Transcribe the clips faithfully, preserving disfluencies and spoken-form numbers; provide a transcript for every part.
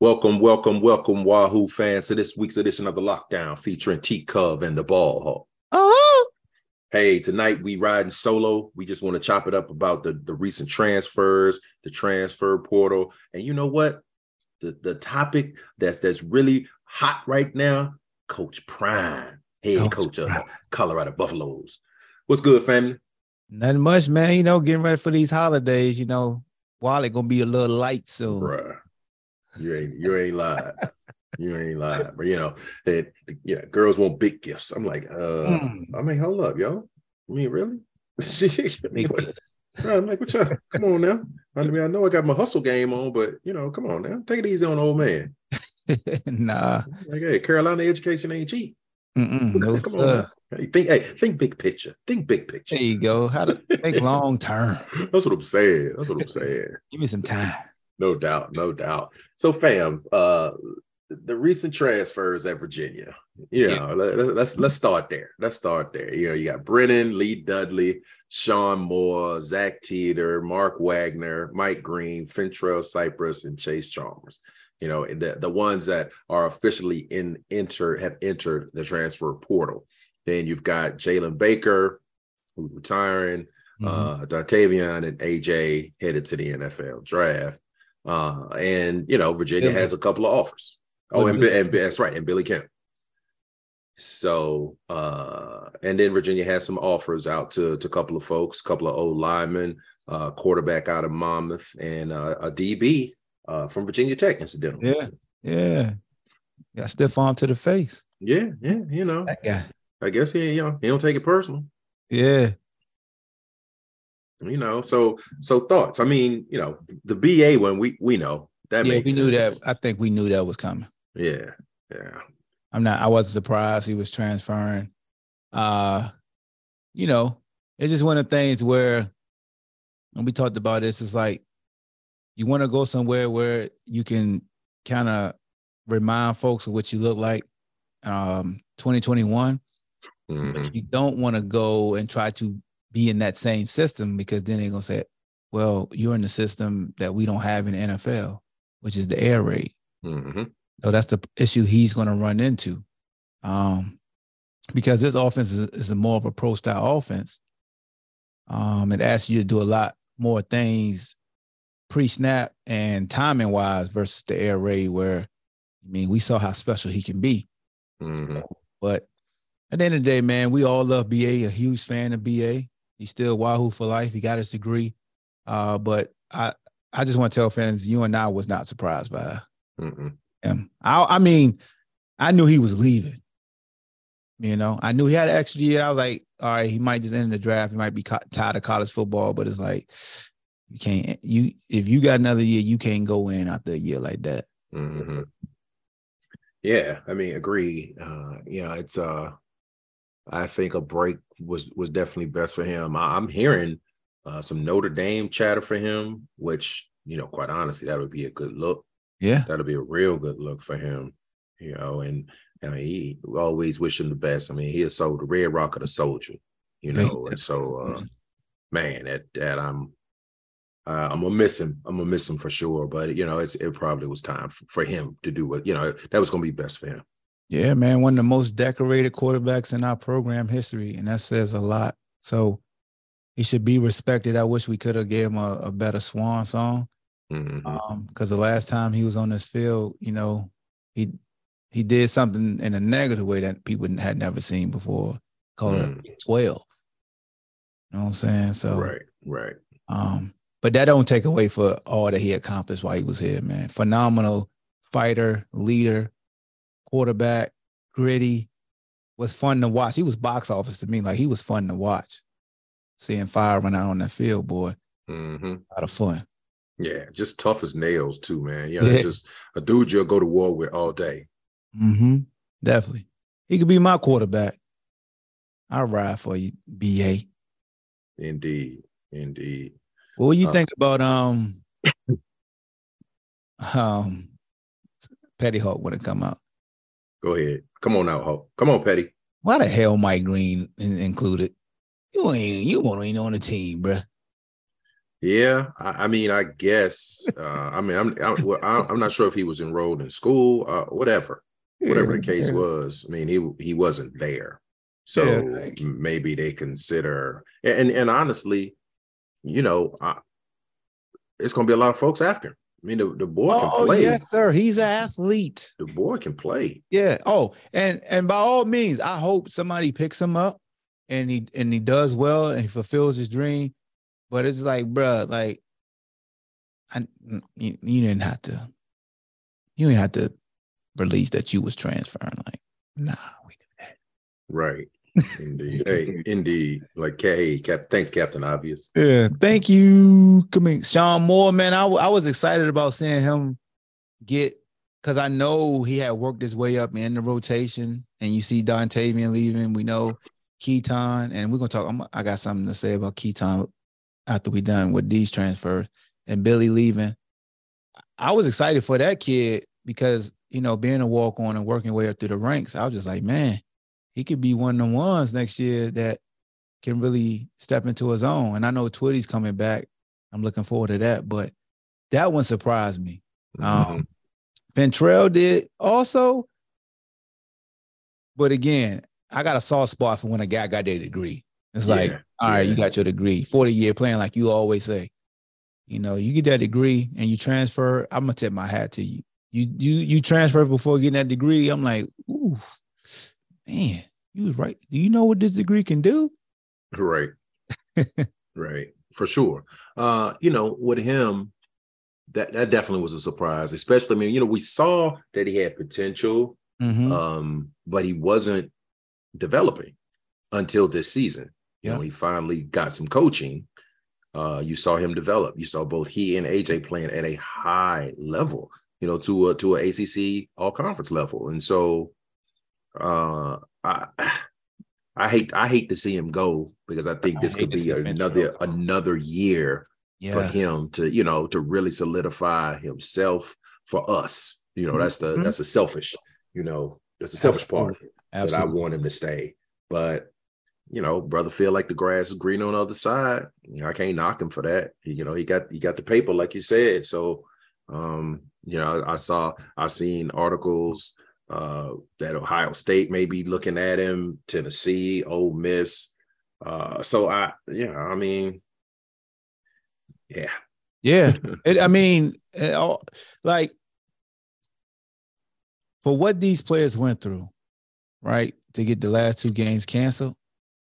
Welcome, welcome, welcome, Wahoo fans, to this week's edition of the Lockdown featuring T Cub and the Ball Hawk. Oh, hey, tonight we riding solo. We just want to chop it up about the, the recent transfers, the transfer portal, and you know what? The the topic that's that's really hot right now, Coach Prime, head Coach coach of Prime. the Colorado Buffaloes. What's good, family? Nothing much, man. You know, getting ready for these holidays. You know, Wally gonna be a little light soon. Bruh. You ain't you ain't lied. You ain't lied. But you know, that yeah, girls want big gifts. I'm like, uh, mm. I mean, hold up, yo. I mean, really? I'm like, what y'all? Come on now. I mean, I know I got my hustle game on, but you know, come on now. Take it easy on the old man. Nah. Like, hey, Carolina education ain't cheap. Mm-mm, no, come sir. on now. Hey, think, hey, think big picture. Think big picture. There you go. How to think long term. That's what I'm saying. That's what I'm saying. Give me some time. No doubt, no doubt. So, fam, uh, the recent transfers at Virginia, you know, yeah. let, let's let's start there. Let's start there. You know, you got Brennan, Lee Dudley, Sean Moore, Zach Teeter, Mark Wagner, Mike Green, Fentrell Cypress, and Chase Chalmers. You know, the, the ones that are officially in enter have entered the transfer portal. Then you've got Jalen Baker, who's retiring, mm-hmm. uh, Dontavian and A J headed to the N F L draft. Uh, and, you know, Virginia Billy. has a couple of offers. Oh, and, and that's right. And Billy Kemp. So, uh, and then Virginia has some offers out to, to a couple of folks, a couple of old linemen, uh, quarterback out of Monmouth, and uh, a D B uh, from Virginia Tech, incidentally. Yeah, yeah. Got stiff arm to the face. Yeah, yeah, you know. That guy. I guess he, you know, he don't take it personal. Yeah. You know, so so thoughts. I mean, you know, the B A one, we we know that. Yeah, makes we knew sense. that. I think we knew that was coming. Yeah, yeah. I'm not. I wasn't surprised he was transferring. Uh, you know, it's just one of the things where, when we talked about this, it's like you want to go somewhere where you can kind of remind folks of what you look like, um, twenty twenty-one, mm-hmm. but you don't want to go and try to be in that same system, because then they're going to say, well, you're in the system that we don't have in the N F L, which is the air raid. Mm-hmm. So that's the issue he's going to run into. Um, because this offense is, is a more of a pro style offense. Um, it asks you to do a lot more things pre-snap and timing wise versus the air raid, where, I mean, we saw how special he can be. Mm-hmm. So, but at the end of the day, man, we all love B A, a huge fan of B A. He's still Wahoo for life. He got his degree. Uh, but I, I just want to tell fans, you and I was not surprised by mm-hmm. him. I, I mean, I knew he was leaving. You know, I knew he had an extra year. I was like, all right, he might just enter the draft. He might be co- tired of college football, but it's like, you can't, you, if you got another year, you can't go in after a year like that. Mm-hmm. Yeah. I mean, agree. Uh, you know, it's, uh, I think a break was was definitely best for him. I, I'm hearing uh, some Notre Dame chatter for him, which, you know, quite honestly, that would be a good look. Yeah, that'll be a real good look for him. You know, and I mean, he we always wish him the best. I mean, he is so the Red Rock of the Soldier. You know, and so uh, man, that that I'm uh, I'm gonna miss him. I'm gonna miss him for sure. But you know, it's it probably was time for, for him to do what you know that was gonna be best for him. Yeah, man, one of the most decorated quarterbacks in our program history, and that says a lot. So he should be respected. I wish we could have gave him a, a better swan song, because mm-hmm. um, the last time he was on this field, you know, he he did something in a negative way that people had never seen before. Call mm. it twelve. You know what I'm saying? So right, right. Um, but that don't take away for all that he accomplished while he was here, man. Phenomenal fighter, leader, quarterback, gritty, was fun to watch. He was box office to me. Like, he was fun to watch. Seeing fire run out on that field, boy. Mm-hmm. A lot of fun. Yeah, just tough as nails too, man. You know, yeah. just a dude you'll go to war with all day. Mm-hmm. Definitely. He could be my quarterback. I'll ride for you, B A. Indeed. Indeed. What do you uh, think about um um Petty Hawk when it come out? Go ahead. Come on out, Hawk. Come on, Petty. Why the hell Mike Green in- included? You ain't you won't ain't on the team, bruh. Yeah, I, I mean, I guess. Uh, I mean, I'm I, well, I, I'm not sure if he was enrolled in school, uh, whatever, whatever Yeah, the case yeah, was. I mean, he he wasn't there, yeah. so Like, maybe they consider. And and honestly, you know, I, it's going to be a lot of folks after him. I mean, the, the boy can oh play. yes, sir. He's an athlete. The boy can play. Yeah. Oh, and and by all means, I hope somebody picks him up and he and he does well and he fulfills his dream. But it's like, bruh, like I you, you didn't have to you didn't have to release that you was transferring. Like, nah, we knew that. Right. Indeed. Hey, indeed. Like, hey, Cap, thanks, Captain Obvious. Yeah. Thank you. Coming, Sean Moore, man. I, I was excited about seeing him get because I know he had worked his way up in the rotation, and you see Dontavian leaving. We know Keaton, and we're gonna talk. I'm, I got something to say about Keaton after we done with these transfers and Billy leaving. I was excited for that kid because you know being a walk on and working way up through the ranks. I was just like, man, he could be one of the ones next year that can really step into his own. And I know Twitty's coming back. I'm looking forward to that. But that one surprised me. Mm-hmm. Um, Ventrell did also. But again, I got a soft spot for when a guy got their degree. It's Yeah, like, all right, yeah. you got your degree. forty year plan, like you always say. You know, you get that degree and you transfer, I'm gonna tip my hat to you. You you you transfer before getting that degree. I'm like, ooh, man, you was right. Do you know what this degree can do? Right. Right. For sure. Uh, you know, with him, that that definitely was a surprise, especially, I mean, you know, we saw that he had potential, Mm-hmm. um, but he wasn't developing until this season. You Yeah. know, he finally got some coaching. Uh, you saw him develop. You saw both he and A J playing at a high level, you know, to a to a A C C all conference level. And so uh I I hate I hate to see him go because I think I this hate could to be see another Ventrell go. another year for Yes. him to, you know, to really solidify himself for us. You know, that's the Mhm. that's a selfish, you know, that's the selfish part that I Absolutely. want him to stay. But you know, brother feel like the grass is green on the other side. I can't knock him for that. You know, he got he got the paper, like you said. So um, you know, I, I saw I've seen articles uh that Ohio State may be looking at him, Tennessee, Ole Miss. Uh, so I, yeah, I mean, yeah. Yeah. It, I mean, it all, like for what these players went through, right, to get the last two games canceled,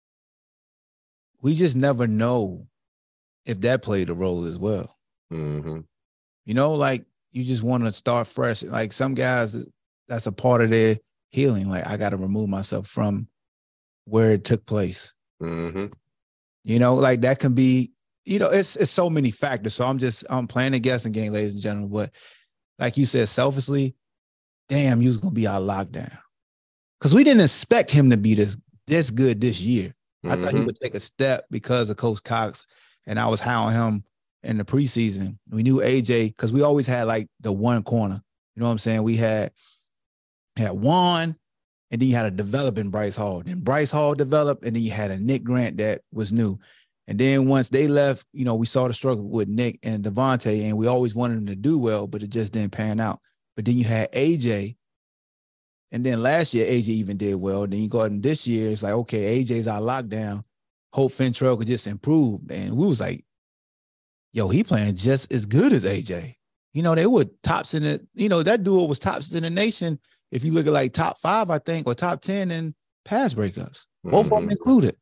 we just never know if that played a role as well. Mm-hmm. You know, like you just want to start fresh. Like some guys, that's a part of their healing. Like I got to remove myself from where it took place. Mm-hmm. You know, like that can be, you know, it's it's so many factors. So I'm just I'm playing a guessing game, ladies and gentlemen. But like you said, selfishly, damn, you was gonna be our lockdown. Because we didn't expect him to be this this good this year. I thought he Mm-hmm. would take a step because of Coach Cox, and I was high on him in the preseason. We knew A J because we always had like the one corner. You know what I'm saying? We had had one, and then you had a developing Bryce Hall. Then Bryce Hall developed, and then you had a Nick Grant that was new. And then once they left, you know, we saw the struggle with Nick and Devontae, and we always wanted them to do well, but it just didn't pan out. But then you had A J, and then last year, A J even did well. Then you go in this year, it's like, okay, A J's our lockdown. Hope Ventrell could just improve. And we was like, yo, he playing just as good as A J. You know, they were tops in it. You know, that duo was tops in the nation. If you look at like top five, I think, or top ten in pass breakups, both Mm-hmm. of them included.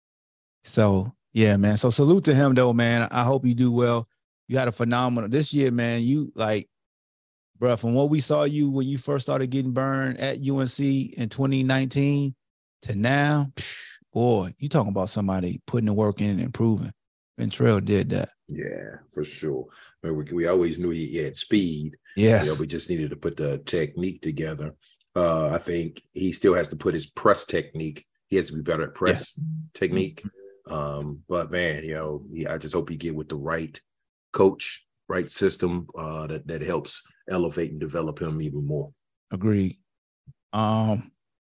So, yeah, man. So salute to him, though, man. I hope you do well. You had a phenomenal this year, man. You like, bro, from what we saw you when you first started getting burned at U N C in twenty nineteen to now, phew, boy, you talking about somebody putting the work in and improving. Ventrell did that. Yeah, for sure. I mean, we, we always knew he, he had speed. Yes. You know, we just needed to put the technique together. Uh, I think he still has to put his press technique. He has to be better at press yeah. technique. Um, but man, you know, he, I just hope he get with the right coach, right system uh, that that helps elevate and develop him even more. Agreed. Um,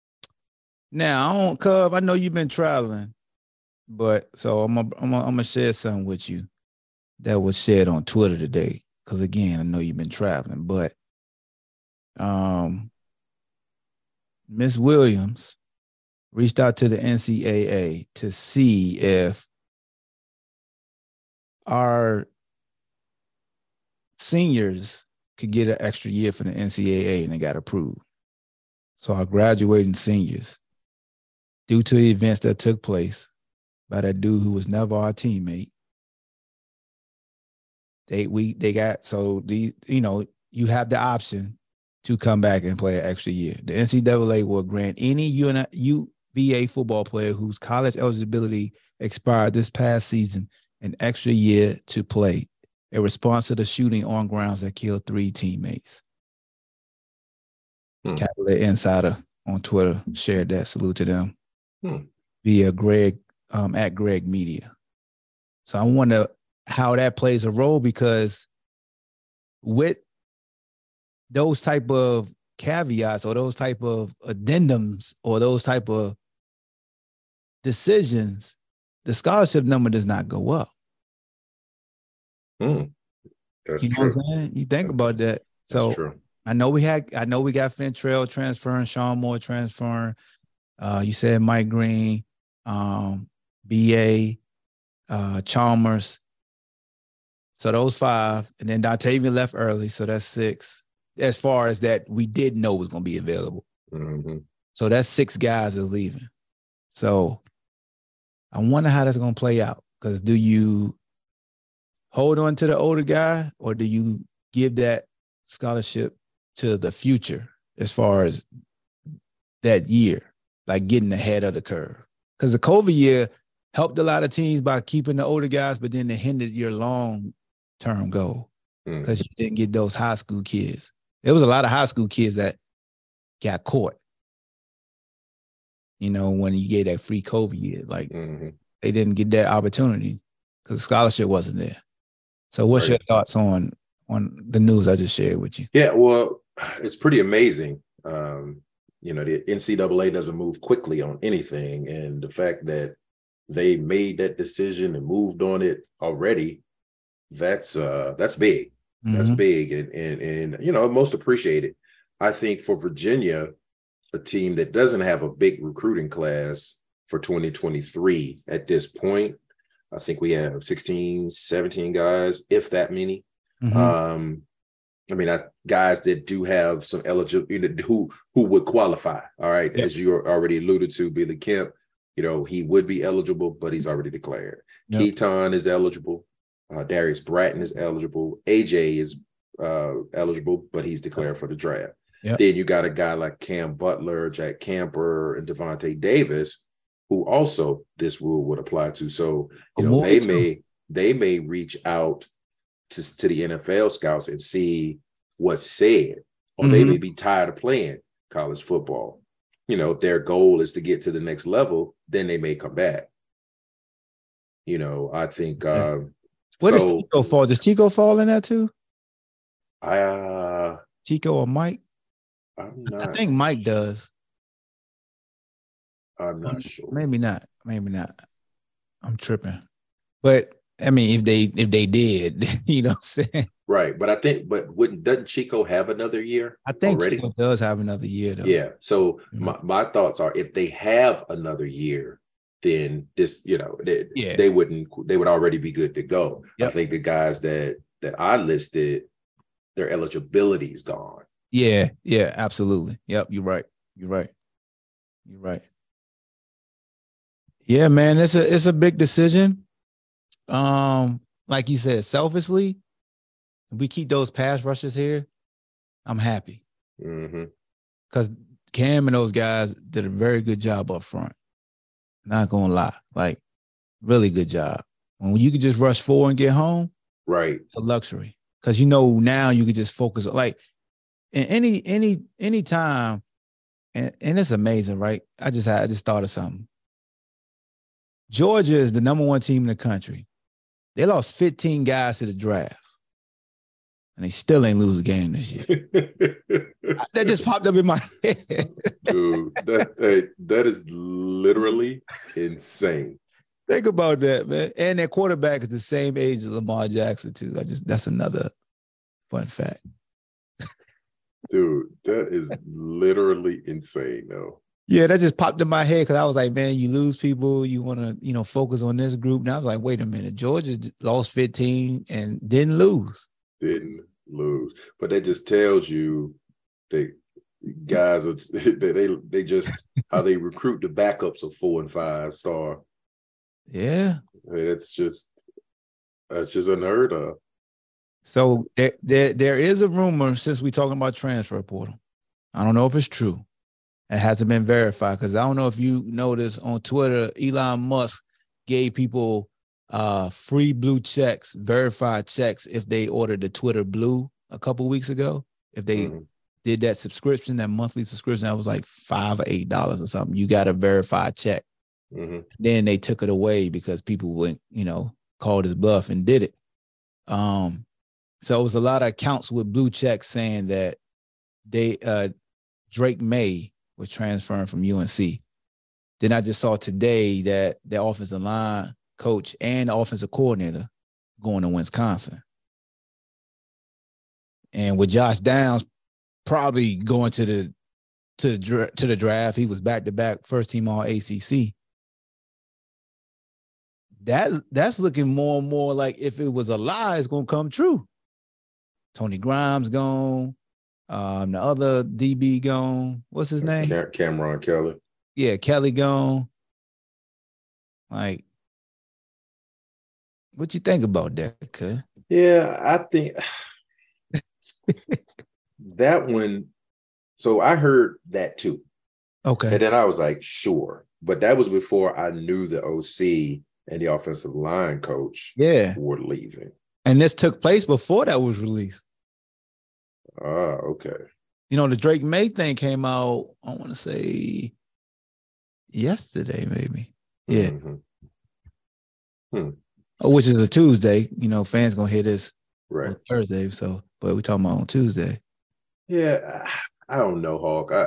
now I don't, Cub. I know you've been traveling, but so I'm gonna I'm gonna I'm gonna share something with you. that was shared on Twitter today. Because again, I know you've been traveling, but um, Miss Williams reached out to the N C double A to see if our seniors could get an extra year for the N C double A, and they got approved. So our graduating seniors, due to the events that took place by that dude who was never our teammate, they we they got so the you know you have the option to come back and play an extra year. The N C double A will grant any U V A football player whose college eligibility expired this past season an extra year to play, in response to the shooting on grounds that killed three teammates. Hmm. Cavalier Insider on Twitter shared that. Salute to them. Hmm. Via Greg, um, at Greg Media. So I wonder how that plays a role, because with those type of caveats or those type of addendums or those type of decisions, the scholarship number does not go up. Hmm. That's you know true. What I'm saying? You think about that. So That's true. I know we had, I know we got Fentrell transferring, Sean Moore transferring. Uh, you said Mike Green, um, B A, uh, Chalmers. So those five, and then Dontavian left early, so that's six. As far as that, we did know was going to be available. Mm-hmm. So that's six guys is leaving. So I wonder how that's going to play out. Because do you hold on to the older guy, or do you give that scholarship to the future as far as that year, like getting ahead of the curve? Because the COVID year helped a lot of teams by keeping the older guys, but then it hindered your long-term goal because mm. you didn't get those high school kids. There was a lot of high school kids that got caught, you know, when you gave that free COVID year. Like, mm-hmm. they didn't get that opportunity because the scholarship wasn't there. So what's right. your thoughts on on the news I just shared with you? Yeah, well, it's pretty amazing. Um, you know, the N C double A doesn't move quickly on anything. And the fact that they made that decision and moved on it already, that's uh, that's big. Mm-hmm. That's big. And, and, and, you know, most appreciated. I think for Virginia, a team that doesn't have a big recruiting class for twenty twenty-three at this point, I think we have sixteen, seventeen guys, if that many. Mm-hmm. Um, I mean, I, guys that do have some eligible, you know, who who would qualify. All right, yep. As you already alluded to, Billy Kemp, you know, he would be eligible, but he's already declared. Yep. Keaton is eligible. Uh, Darius Bratton is eligible. A J is uh, eligible, but he's declared for the draft. Yep. Then you got a guy like Cam Butler, Jack Camper, and Devontae Davis, who also this rule would apply to. So, you know, they may they may reach out to, to the N F L scouts and see what's said, or mm-hmm. they may be tired of playing college football. You know, if their goal is to get to the next level, then they may come back. You know, I think. Uh, Where so, does Chico fall? Does Chico fall in that too? I uh, Chico or Mike? I'm not. I think Mike does. I'm not sure. Maybe not. Maybe not. I'm tripping. But I mean, if they if they did, you know what I'm saying? Right. But I think, but wouldn't doesn't Chico have another year? I think already? Chico does have another year though. Yeah. So mm-hmm. my, my thoughts are, if they have another year, then this, you know, they, yeah. they wouldn't, they would already be good to go. Yep. I think the guys that that I listed, their eligibility is gone. Yeah, yeah, absolutely. Yep, you're right. You're right. You're right. Yeah, man, it's a it's a big decision. Um, like you said, selfishly, if we keep those pass rushers here, I'm happy. Mm-hmm. Because Cam and those guys did a very good job up front. Not gonna lie, like really good job. When you could just rush four and get home, right? It's a luxury. Because you know now you could just focus on, like, in any any any time, and, and it's amazing, right? I just had I just thought of something. Georgia is the number one team in the country. They lost fifteen guys to the draft, and they still ain't lose a game this year. That just popped up in my head. Dude, that, that that is literally insane. Think about that, man. And their quarterback is the same age as Lamar Jackson, too. I just that's another fun fact. Dude, that is literally insane, though. Yeah, that just popped in my head because I was like, man, you lose people, you want to, you know, focus on this group. Now I was like, wait a minute, Georgia lost fifteen and didn't lose. Didn't lose. But that just tells you they guys are they they just how they recruit the backups of four and five star. Yeah. It's just that's just unheard of. So there, there, there is a rumor since we're talking about transfer portal. I don't know if it's true. It hasn't been verified because I don't know if you noticed on Twitter, Elon Musk gave people uh, free blue checks, verified checks if they ordered the Twitter Blue a couple weeks ago. If they mm-hmm. did that subscription, that monthly subscription, that was like five or eight dollars or something. You got a verified check. Mm-hmm. Then they took it away because people went, you know, called his bluff and did it. Um, so it was a lot of accounts with blue checks saying that they uh, Drake May was transferring from U N C. Then I just saw today that the offensive line coach and the offensive coordinator going to Wisconsin. And with Josh Downs probably going to the to the to the draft, he was back to back first team all A C C. That that's looking more and more like if it was a lie, it's gonna come true. Tony Grimes gone. Um, the other D B gone. What's his name? Cam- Cameron Kelly. Yeah, Kelly gone. Like, what you think about that, cuz? Yeah, I think that one. So I heard that too. Okay. And then I was like, sure. But that was before I knew the O C and the offensive line coach yeah. were leaving. And this took place before that was released. Ah, okay. You know, the Drake May thing came out, I want to say yesterday, maybe. Yeah. Mm-hmm. Hmm. Oh, which is a Tuesday. You know, fans going to hear this right. on Thursday. So, but we're talking about on Tuesday. Yeah. I don't know, Hawk. I,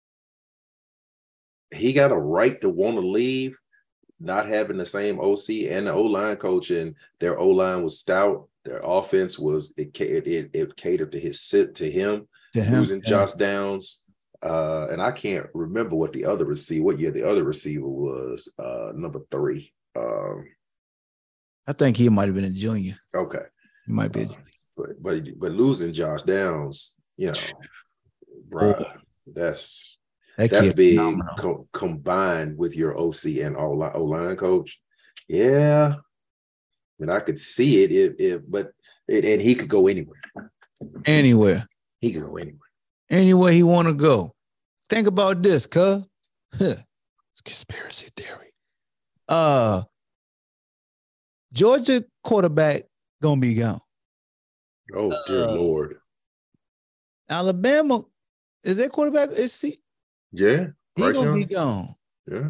he got a right to want to leave, not having the same O C and the O-line coach, and their O-line was stout. Their offense was it it, it catered to his sit to him, to him losing yeah. Josh Downs. Uh, and I can't remember what the other receiver, what year the other receiver was, uh, number three. Um, I think he might have been a junior. Okay. He might be. Uh, but but but losing Josh Downs, you know, bro, that's that that's big co- combined with your O C and O-line coach. Yeah. And I could see it, if, if but it, and he could go anywhere. Anywhere. He could go anywhere. Anywhere he want to go. Think about this, cuz. Conspiracy theory. Uh, Georgia quarterback gonna be gone. Oh, dear uh, Lord. Alabama, is that quarterback? Is he? Yeah. He right gonna be gone. Yeah.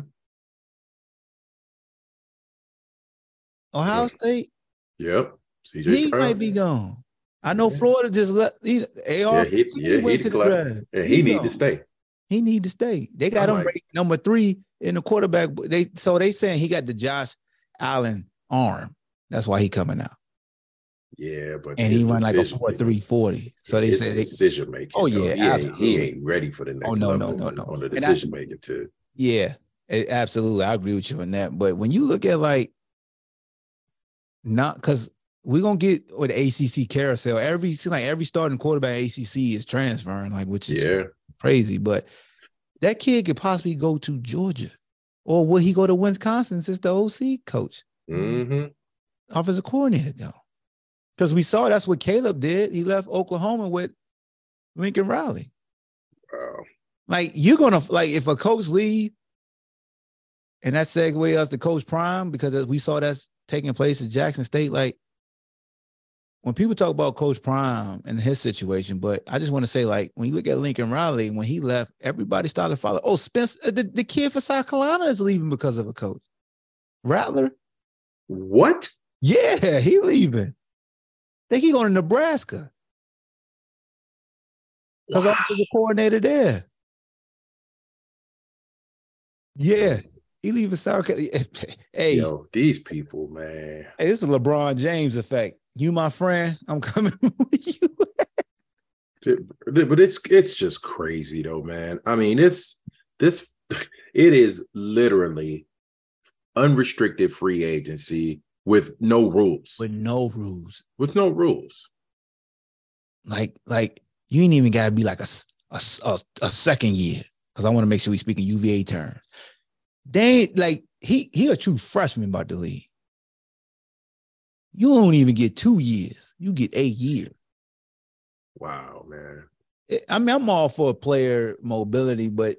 Ohio yeah. State. Yep. C J He Stroud. might be gone. I know yeah. Florida just let he, A R yeah, he, yeah, went he to the draft. Yeah, he, he need to stay. He need to stay. They got I'm him like, number three in the quarterback. They so they saying he got the Josh Allen arm. That's why he coming out. Yeah, but and he run like a four three forty. So they say decision making. Oh yeah, he ain't, he ain't ready for the next oh, no, level no, no, no. on the decision I, making too. Yeah, it, absolutely. I agree with you on that. But when you look at like not because we're gonna get with the A C C carousel. Every seem like every starting quarterback A C C is transferring, like which is yeah. crazy. But that kid could possibly go to Georgia, or will he go to Wisconsin since the O C coach, mm-hmm. offensive coordinator go? Because we saw that's what Caleb did. He left Oklahoma with Lincoln Riley. Wow. Like you're gonna like if a coach leave, and that segue us to Coach Prime because we saw that's taking place at Jackson State. Like when people talk about Coach Prime and his situation, but I just want to say like when you look at Lincoln Riley, when he left, everybody started to follow. Oh, Spence, the, the kid for South Carolina is leaving because of a coach. Rattler. What? Yeah, he leaving. Think he going to Nebraska. Because wow. I was the coordinator there. Yeah. He leaving South Carolina. Hey, yo, these people, man. Hey, this is LeBron James effect. You, my friend, I'm coming with you. But it's it's just crazy though, man. I mean, it's this. It is literally unrestricted free agency with no rules. With no rules. With no rules. Like, like you ain't even got to be like a, a, a, a second year, because I want to make sure we speak in U V A terms. They ain't like he he a true freshman about the league. You don't even get two years. You get eight years. Wow, man. I mean, I'm all for player mobility, but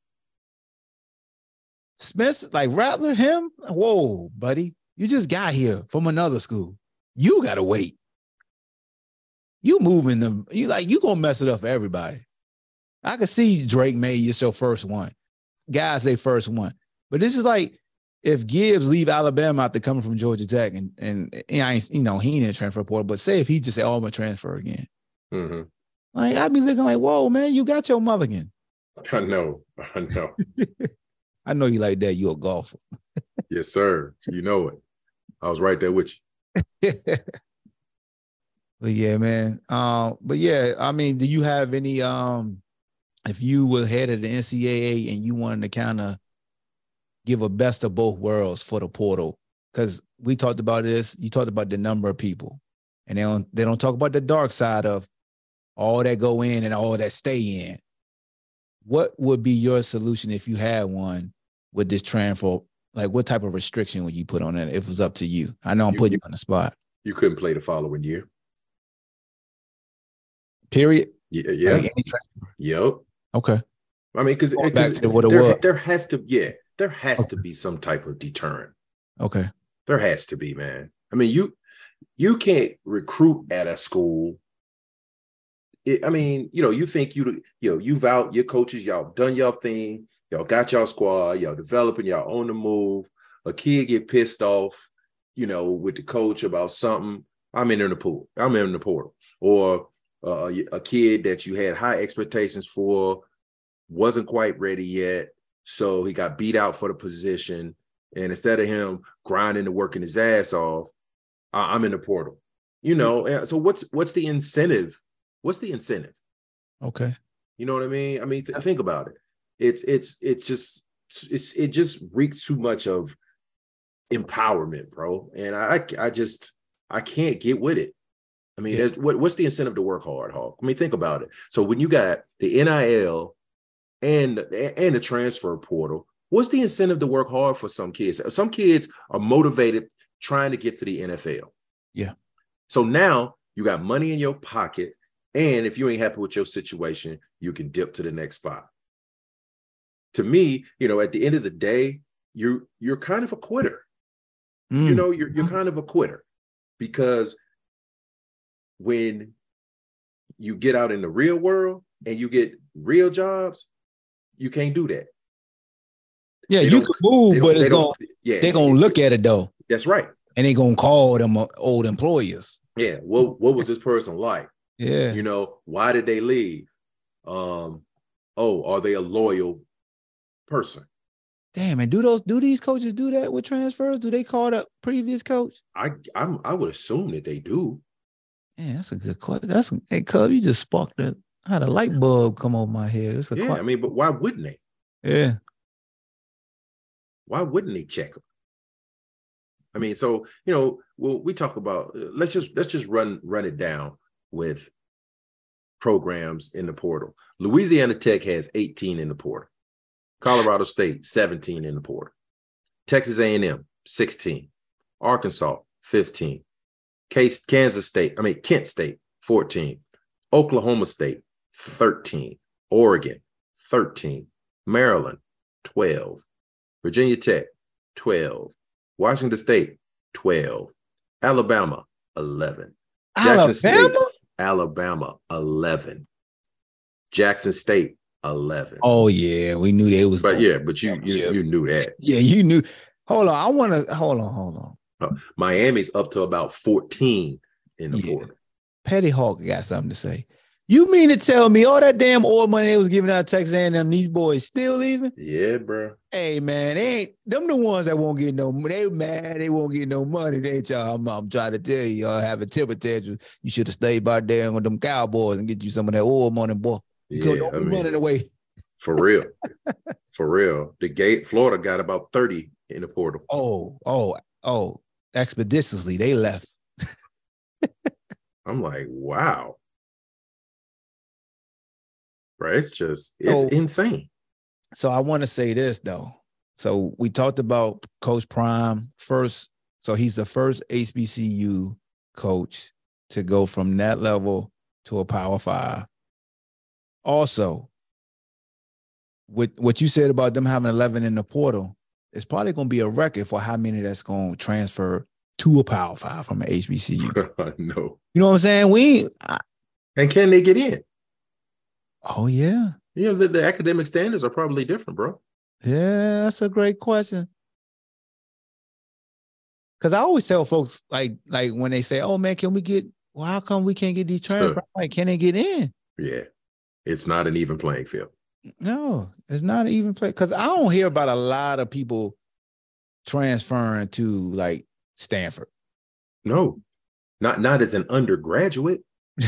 Spence, like Rattler, him, whoa, buddy. You just got here from another school. You got to wait. You moving them. You like, you going to mess it up for everybody. I could see Drake May, it's your first one. Guys, they first one. But this is like, if Gibbs leave Alabama after coming from Georgia Tech, and and, and I ain't, you know, he ain't in a transfer portal, but say if he just said, oh, I'm going to transfer again. Mm-hmm. Like, I'd be looking like, whoa, man, you got your mulligan. I know. I know. I know you like that. You're a golfer. Yes, sir. You know it. I was right there with you. But yeah, man. Um, but yeah, I mean, do you have any um if you were head of the N C double A and you wanted to kind of give a best of both worlds for the portal? Because we talked about this, you talked about the number of people, and they don't they don't talk about the dark side of all that go in and all that stay in. What would be your solution if you had one with this transfer? Like, what type of restriction would you put on it if it was up to you? I know I'm you, putting you, you on the spot. You couldn't play the following year. Period. Yeah. Yeah. Like yep. Okay. I mean, because there, there, there has to, yeah, there has okay. to be some type of deterrent. Okay. There has to be, man. I mean, you you can't recruit at a school. It, I mean, you know, you think you, you know, you've out your coaches, y'all done y'all thing, y'all got y'all squad, y'all developing, y'all on the move. A kid get pissed off, you know, with the coach about something. I'm in the pool. I'm in the portal. Or uh, a kid that you had high expectations for wasn't quite ready yet, so he got beat out for the position. And instead of him grinding and working his ass off, I- I'm in the portal. You know, so what's what's the incentive? What's the incentive? Okay. You know what I mean? I mean, th- think about it. It's it's it's just it's it just reeks too much of empowerment, bro. And I I just I can't get with it. I mean, yeah. what, what's the incentive to work hard, Hawk? I mean, think about it. So when you got the N I L and and the transfer portal, what's the incentive to work hard for some kids? Some kids are motivated trying to get to the N F L. Yeah. So now you got money in your pocket. And if you ain't happy with your situation, you can dip to the next spot. To me, you know, at the end of the day, you you're kind of a quitter. Mm. You know, you're you're kind of a quitter, because when you get out in the real world and you get real jobs, you can't do that. Yeah, they you can move, but it's going yeah, they're gonna look at it though. That's right. And they're gonna call them old employers. Yeah. What what was this person like? Yeah. You know, why did they leave? Um, oh, are they a loyal person? Damn, and do those do these coaches do that with transfers? Do they call the previous coach? I I'm, I would assume that they do. Yeah, that's a good question. That's hey, Cub, you just sparked that. I had a light bulb come over my head. It's a yeah, question. I mean, but why wouldn't they? Yeah. Why wouldn't they check them? I mean, so you know, well, we talk about let's just let's just run run it down with programs in the portal. Louisiana Tech has eighteen in the portal. Colorado State, seventeen in the portal. Texas A and M, sixteen. Arkansas, fifteen. Case, Kansas State, I mean, Kent State, fourteen. Oklahoma State, thirteen. Oregon, thirteen. Maryland, twelve. Virginia Tech, twelve. Washington State, twelve. Alabama, eleven. Alabama? Jackson State, Alabama, eleven. Jackson State, eleven. Oh, yeah. We knew they was. But yeah, but you, you, you knew that. Yeah, you knew. Hold on. I want to, hold on, hold on. Uh, Miami's up to about fourteen in the yeah. portal. Petty Hawk got something to say. You mean to tell me all that damn oil money they was giving out Texas A and M, these boys still leaving? Yeah, bro. Hey, man, they ain't them the ones that won't get no money. They mad, they won't get no money. They ain't y'all. I'm, I'm trying to tell you, y'all have a temper tantrum. You should have stayed by there with them Cowboys and get you some of that oil money, boy. You Yeah, don't I be mean, running away. For real. For real. The gate, Florida got about thirty in the portal. Oh, oh, oh, expeditiously, they left. I'm like, wow. Bro, it's just, it's So- insane. So I want to say this though. So we talked about Coach Prime first. So he's the first H B C U coach to go from that level to a Power Five. Also, with what you said about them having eleven in the portal, it's probably going to be a record for how many that's going to transfer to a Power Five from an H B C U. No. You know what I'm saying? We. I, And can they get in? oh yeah. You know, the, the academic standards are probably different, bro. Yeah, that's a great question. Because I always tell folks, like, like when they say, oh, man, can we get, well, how come we can't get these transfers? Sure. Like, can they get in? Yeah. It's not an even playing field. No, it's not even play. Because I don't hear about a lot of people transferring to, like, Stanford. No. Not, not as an undergraduate.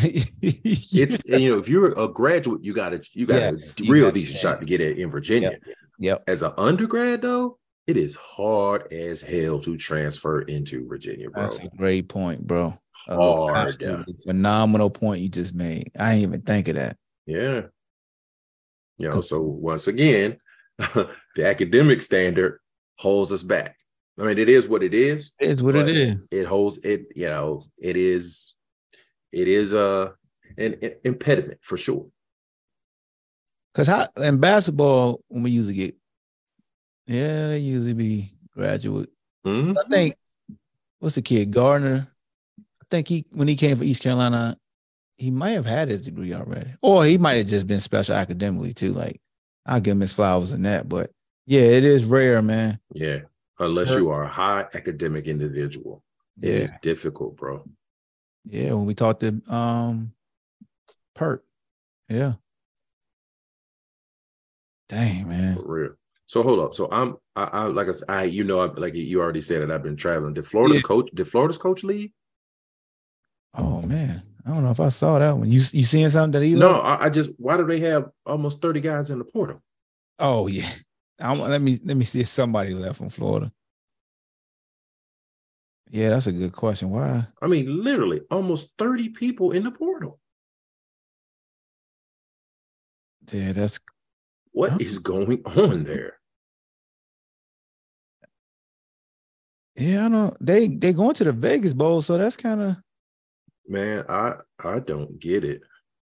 It's, you know, if you're a graduate, you got to, you got a Yes, you real gotta decent change. shot to get it in Virginia. Yep. Yep. As an undergrad, though, it is hard as hell to transfer into Virginia, bro. That's a great point, bro. Uh, Hard. absolutely phenomenal point you just made. I didn't even think of that. Yeah. You know, so once again, the academic standard holds us back. I mean, it is what it is. It's what it but is. It holds it, you know, it is, it is uh, an, an impediment for sure. Because how in basketball, when we usually get, yeah, they usually be graduate. Mhm. I think, what's the kid, Gardner? I think he, when he came from East Carolina, he might have had his degree already. Or he might have just been special academically too. Like, I'll give him his flowers in that. But yeah, it is rare, man. Yeah. Unless you are a high academic individual. It Yeah. is difficult, bro. Yeah, when we talked to um Pert. Yeah. Dang, man. For real. So hold up. So I'm, I, I like I said, I, you know, I, like you already said it. I've been traveling. Did Florida's Yeah. coach? Did Florida's coach leave? Oh man, I don't know if I saw that one. You you seeing something that he No, left? I, I just. Why do they have almost thirty guys in the portal? Oh yeah. I, let me let me see if somebody left from Florida. Yeah, that's a good question. Why? I mean, literally, almost thirty people in the portal. Yeah, that's What Huh? is going on there? yeah. I don't. They they going to the Vegas Bowl, so that's kind of Man, I I don't get it.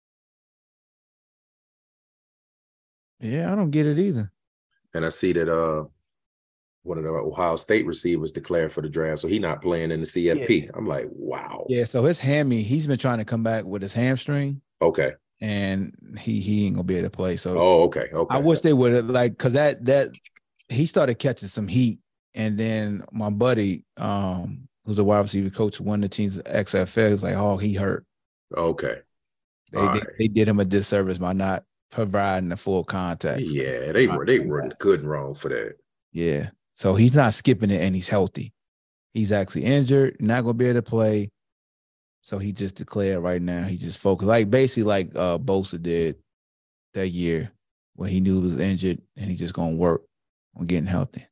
yeah. I don't get it either. And I see that uh one of the Ohio State receivers declared for the draft, so he not playing in the C F P. Yeah. I'm like, wow. Yeah, so his hammy, he's been trying to come back with his hamstring, Okay. and he he ain't gonna be able to play. So Oh, okay. Okay. I wish they would have like because that that he started catching some heat, and then my buddy, um, who's a wide receiver coach, one of the teams at X F L, was like, "Oh, he hurt." Okay. They All they, right. they did him a disservice by not providing the full context. Yeah, they were they were good and wrong for that. Yeah, so he's not skipping it, and he's healthy. He's actually injured, not gonna be able to play. So he just declared right now. He just focused, like basically like uh, Bosa did that year when he knew he was injured, and he just gonna work on getting healthy.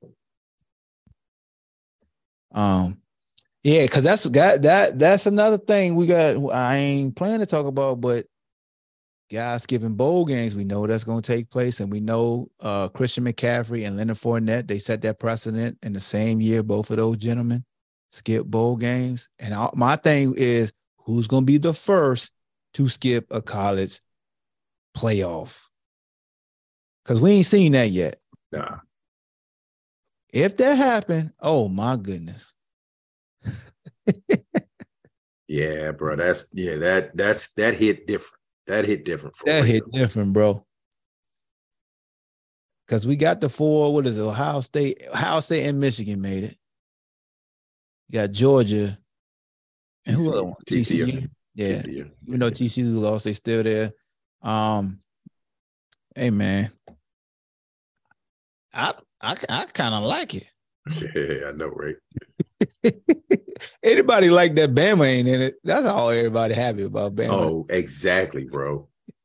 Um, yeah, because that's that that that's another thing we got. I ain't planning to talk about, but guys skipping bowl games, we know that's gonna take place, and we know uh, Christian McCaffrey and Leonard Fournette, they set that precedent in the same year. Both of those gentlemen skip bowl games, and I, my thing is, who's gonna be the first to skip a college playoff? Because we ain't seen that yet. Nah. If that happened, oh my goodness. Yeah, bro. That's yeah, that that's that hit different. That hit different for That real. hit different, bro. Because we got the four, what is it? Ohio State, Ohio State and Michigan made it. You got Georgia. And who other one? T C U. T C U. Yeah. Even though T C U lost, they still there. Um, hey man, I I I kind of like it. Yeah, I know, right? Anybody like that Bama ain't in it. That's all everybody happy about Bama. Oh, exactly, bro.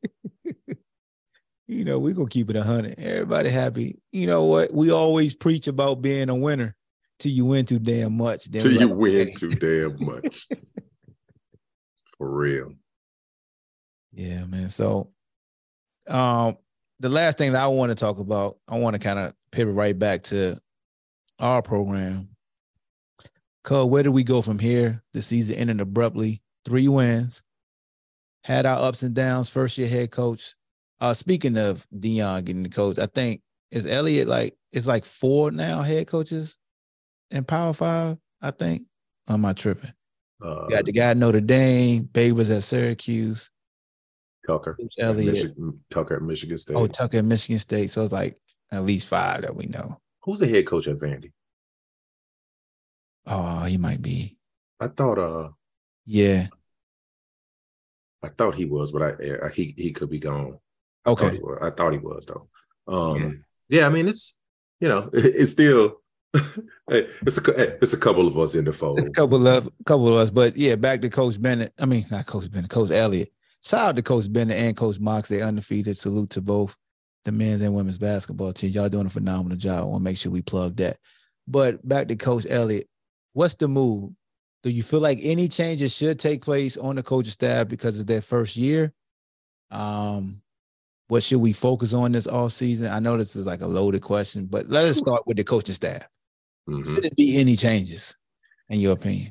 You know, we gonna keep it a hundred. Everybody happy. You know what? We always preach about being a winner till you win too damn much. Till you like, win okay. too damn much. For real. Yeah, man. So um the last thing that I want to talk about, I want to kind of pivot right back to our program. Cuz, where do we go from here? The season ended abruptly. Three wins. Had our ups and downs. First year head coach. Uh, speaking of Deion getting the coach, I think is Elliott like it's like four now head coaches in Power Five. I think. Or am I tripping? Uh, got the guy at Notre Dame. Babe was at Syracuse. Tucker. Elliott. At Michi- Tucker at Michigan State. Oh, Tucker at Michigan State. So it's like at least five that we know. Who's the head coach at Vandy? Oh, he might be. I thought. Uh. Yeah. I thought he was, but I, I he he could be gone. Okay. I thought he was, I thought he was though. Um, yeah. yeah, I mean it's you know it, it's still hey, it's a it's a couple of us in the fold. It's a couple of couple of us, but yeah, back to Coach Bennett. I mean, not Coach Bennett, Coach Elliott. Shout out to Coach Bennett and Coach Mox. They undefeated. Salute to both the men's and women's basketball team. Y'all doing a phenomenal job. I want to make sure we plug that. But back to Coach Elliott. What's the move? Do you feel like any changes should take place on the coaching staff because it's their first year? Um, what should we focus on this offseason? I know this is like a loaded question, but let us start with the coaching staff. Mm-hmm. Should there be any changes, in your opinion?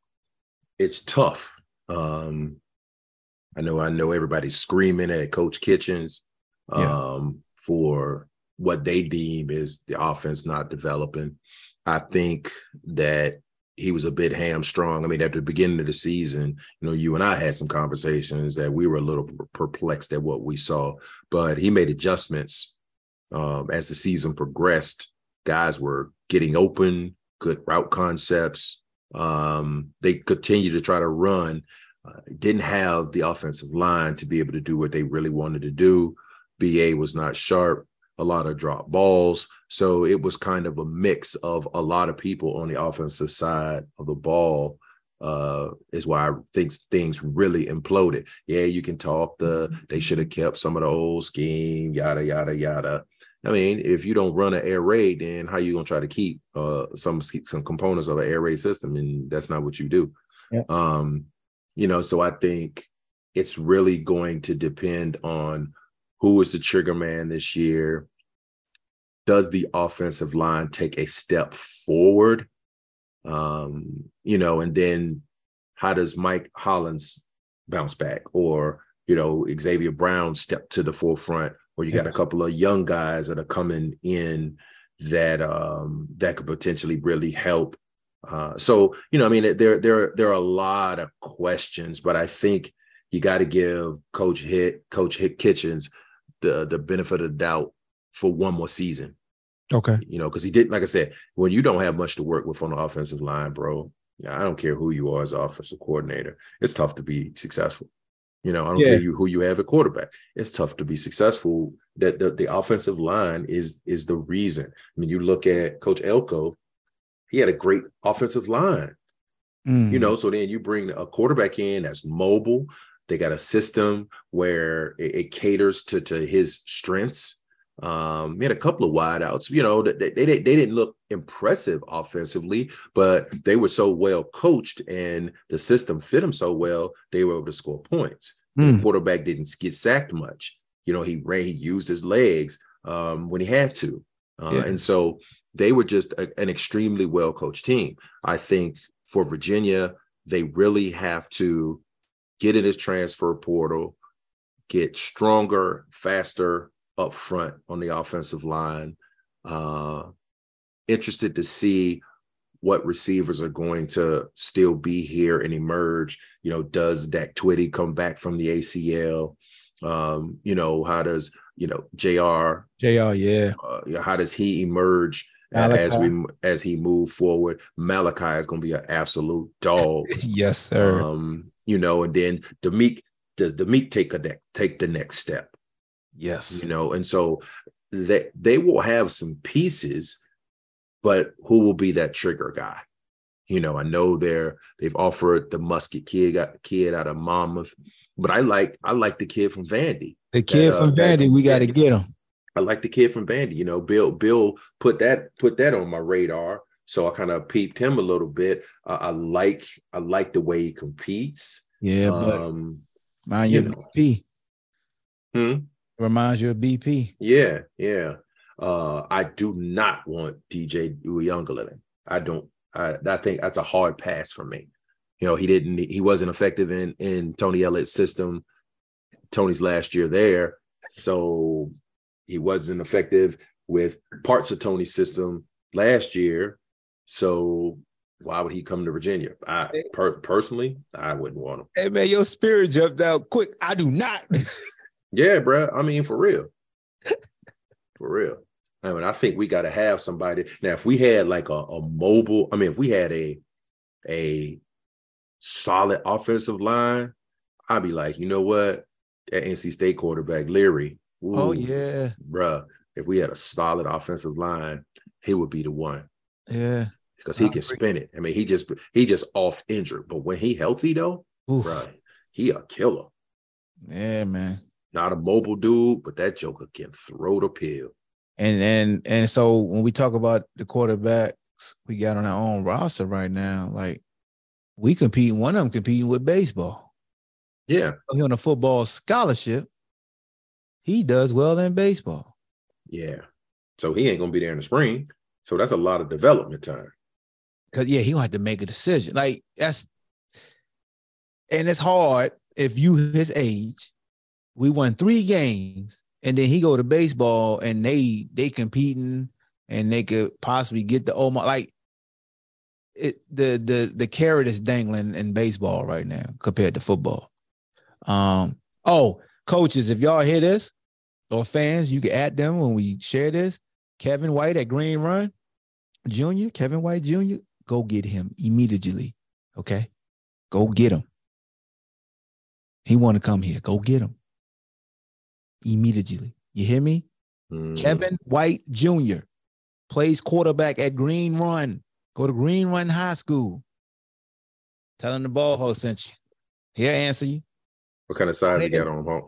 It's tough. Um, I know I know everybody's screaming at Coach Kitchens um, yeah. for what they deem is the offense not developing. I think that he was a bit hamstrung. I mean, at the beginning of the season, you know, you and I had some conversations that we were a little perplexed at what we saw, but he made adjustments um, as the season progressed. Guys were getting open, good route concepts. Um, they continued to try to run, uh, didn't have the offensive line to be able to do what they really wanted to do. B A was not sharp. A lot of drop balls. So it was kind of a mix of a lot of people on the offensive side of the ball uh, is why I think things really imploded. Yeah, you can talk the, they should have kept some of the old scheme, yada, yada, yada. I mean, if you don't run an air raid, then how are you going to try to keep uh, some, some components of an air raid system? And that's not what you do. Yeah. Um, you know, so I think it's really going to depend on who is the trigger man this year? Does the offensive line take a step forward? Um, you know, and then how does Mike Hollins bounce back? Or, you know, Xavier Brown step to the forefront, or you got yes. a couple of young guys that are coming in that um, that could potentially really help. Uh, so, you know, I mean, there, there, there are a lot of questions, but I think you got to give Coach Hit, Coach Hit Kitchens the the benefit of the doubt for one more season. Okay. You know, because he did, like I said, when you don't have much to work with on the offensive line, bro, I don't care who you are as an offensive coordinator. It's tough to be successful. You know, I don't yeah. care you, who you have at quarterback. It's tough to be successful. That the, the offensive line is is the reason. I mean, you look at Coach Elko, he had a great offensive line. Mm. You know, so then you bring a quarterback in that's mobile. They got a system where it, it caters to, to his strengths. Um, he had a couple of wideouts, you know, they, they, they, they didn't look impressive offensively, but they were so well coached and the system fit them so well, they were able to score points. Mm. The quarterback didn't get sacked much. You know, he ran, he used his legs um, when he had to. Uh, yeah. And so they were just a, an extremely well-coached team. I think for Virginia, they really have to get in his transfer portal, get stronger, faster up front on the offensive line. Uh, interested to see what receivers are going to still be here and emerge. You know, does Dak Twitty come back from the A C L? Um, you know, how does, you know, J R? J R, yeah. Uh, how does he emerge as we as he moved forward. Malachi is going to be an absolute dog. Yes, sir. Um, you know, and then Demeek, does Demeek take a take the next step? Yes. You know, and so they they will have some pieces, but who will be that trigger guy? You know, I know they're they've offered the Musket kid, got kid out of Monmouth, but I like I like the kid from Vandy. The kid that, uh, from Vandy, that, we got to get him. I like the kid from Vandy. You know, Bill Bill put that put that on my radar, so I kind of peeped him a little bit. Uh, I like I like the way he competes. Yeah, um, but mind you, know. B P. Hmm? Reminds you of B P. Yeah, yeah. Uh, I do not want D J Uyunglele. I don't. I, I think that's a hard pass for me. You know, he didn't. He wasn't effective in in Tony Elliott's system. Tony's last year there, so he wasn't effective with parts of Tony's system last year. So why would he come to Virginia? I per, personally, I wouldn't want him. Hey man, your spirit jumped out quick. I do not. Yeah, bro. I mean, for real, for real. I mean, I think we got to have somebody. Now, if we had like a, a mobile, I mean, if we had a a solid offensive line, I'd be like, you know what? That N C State quarterback, Leary. Ooh, oh, yeah. Bruh, if we had a solid offensive line, he would be the one. Yeah. Because he can spin it. I mean, he just he just off injured. But when he healthy, though, Oof. bruh, he a killer. Yeah, man. Not a mobile dude, but that joker can throw the pill. And and and so when we talk about the quarterbacks we got on our own roster right now, like we compete, one of them competing with baseball. Yeah. He on a football scholarship. He does well in baseball. Yeah. So he ain't gonna be there in the spring. So that's a lot of development time. Cause yeah, he gonna have to make a decision. Like that's and it's hard if you his age. We won three games. And then he go to baseball and they they competing and they could possibly get the Omar. Like it the the the carrot is dangling in baseball right now compared to football. Um oh, coaches, if y'all hear this or fans, you can add them when we share this. Kevin White at Green Run Junior, Kevin White Junior, go get him immediately. Okay? Go get him. He want to come here. Go get him. Immediately. You hear me? Mm. Kevin White Junior plays quarterback at Green Run. Go to Green Run High School. Tell him the ball host sent you. He'll answer you. What kind of size he got on him, huh?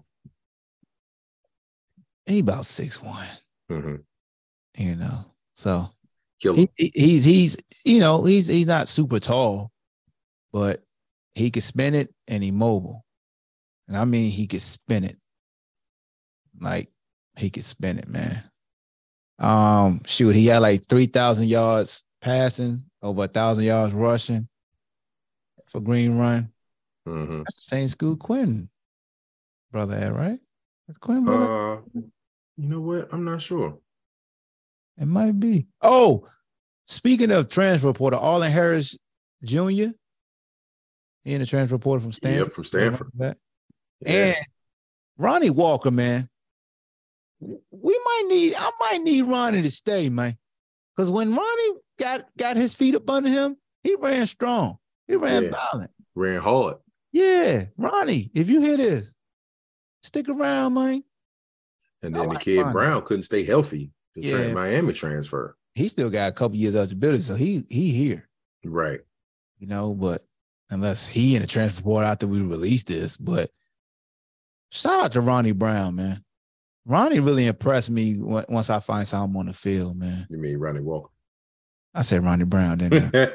He about six one. Mm-hmm. You know, so he, he, he's he's you know he's he's not super tall, but he can spin it and he mobile, and I mean he can spin it. Like he could spin it, man. Um, shoot, he had like three thousand yards passing, over a thousand yards rushing for Green Run. Mm-hmm. That's the same school Quinn brother at, right? That's Quinn brother. Uh, you know what? I'm not sure. It might be. Oh, speaking of transfer porter, Arlen Harris Junior He in the transfer porter from Stanford. Yep, from Stanford. Yeah. And Ronnie Walker, man. We might need, I might need Ronnie to stay, man. Because when Ronnie got, got his feet up under him, he ran strong. He ran yeah. violent. Ran hard. Yeah. Ronnie, if you hear this, stick around, man. And then I the like kid Ronnie. Brown couldn't stay healthy. The yeah. tra- Miami transfer. He still got a couple years eligibility, so he he here. Right. You know, but unless he in the transfer portal after we release this, but shout out to Ronnie Brown, man. Ronnie really impressed me once I find something on the field, man. You mean Ronnie Walker? I said Ronnie Brown, didn't I?